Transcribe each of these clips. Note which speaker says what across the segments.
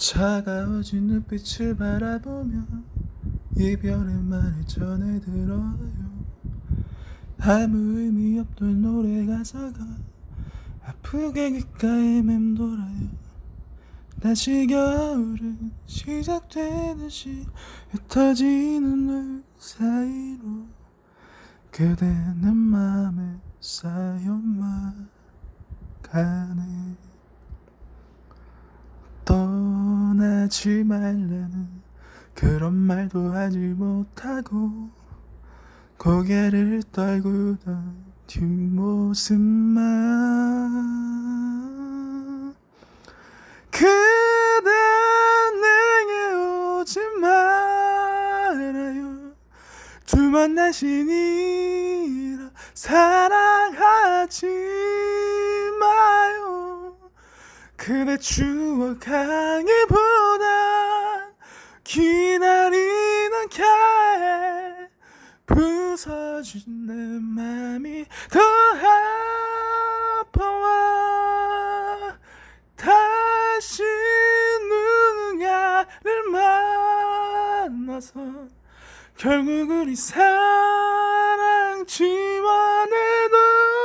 Speaker 1: 차가워진 눈빛을 바라보며 이별의 말을 전해들어요. 아무 의미 없던 노래 가사가 아프게 귓가에 맴돌아요. 다시 겨울은 시작되듯이 흩어지는 눈 사이로 그대 내 맘에 쌓여만 가네. 떠나지 말라는 그런 말도 하지 못하고 고개를 떨구던 뒷모습만 그대 내게 오지 말아요. 두 번 다시는 사랑하지 마요. 그대 추억하기보단 기다리는 게 부서진 내 맘이 더 아파와 다시 누군가를 만나서 결국 우리 사랑 지워내도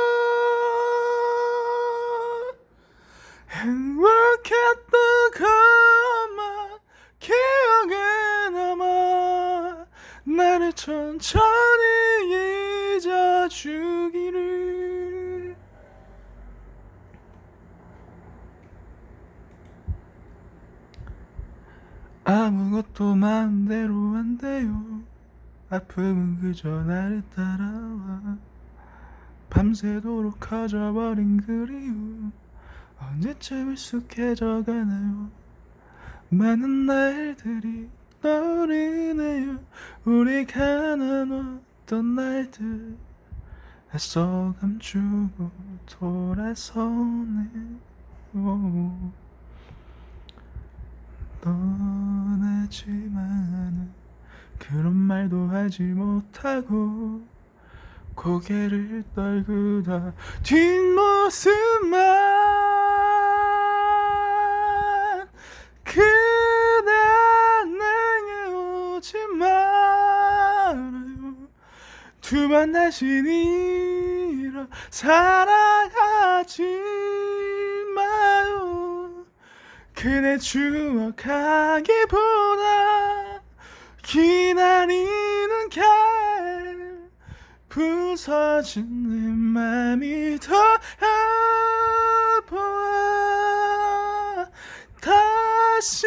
Speaker 1: 행복했던 것만 기억에 남아 나를 천천히 잊어주기를. 아무것도 마음대로 안 돼요. 아픔은 그저 나를 따라와 밤새도록 커져버린 그리움 언제쯤 익숙해져 가나요. 많은 날들이 떠오르네요. 우리가 나눴던 날들 애써 감추고 돌아서네요. 떠나지 말라는 그런 말도 하지 못하고 고개를 떨구다 뒷모습만 그대 내게 오지 말아요. 두 번 다시는 사랑하지 마요. 그대 추억하기보다 기다리는 게 부서진 내 맘이 더 아파 다시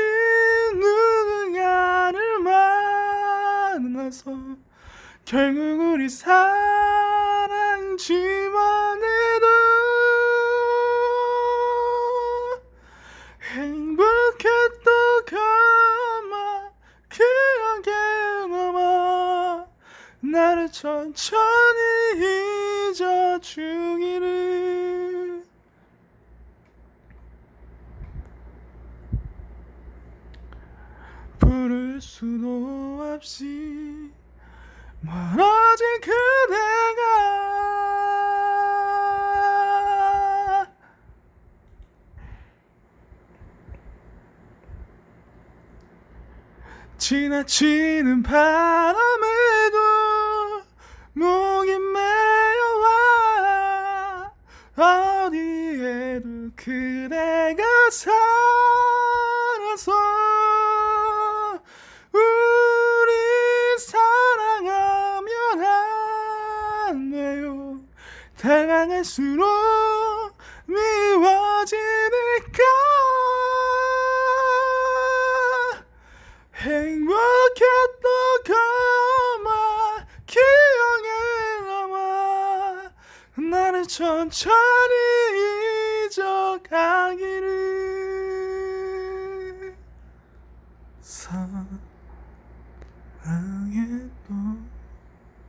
Speaker 1: 누군가를 만나서 결국 우리 사랑 지워내도 행복했던 것만 기억에 남아 나를 천천히 잊어주기를. 부를 수도 없이 멀어진 그대가 지나치는 바람에도 목이 메어와 어디에도 그대가 살아서 우리 사랑하면 안 돼요. 다가갈수록 미워지니까 행복했던 것만 기억에 남아 나를 천천히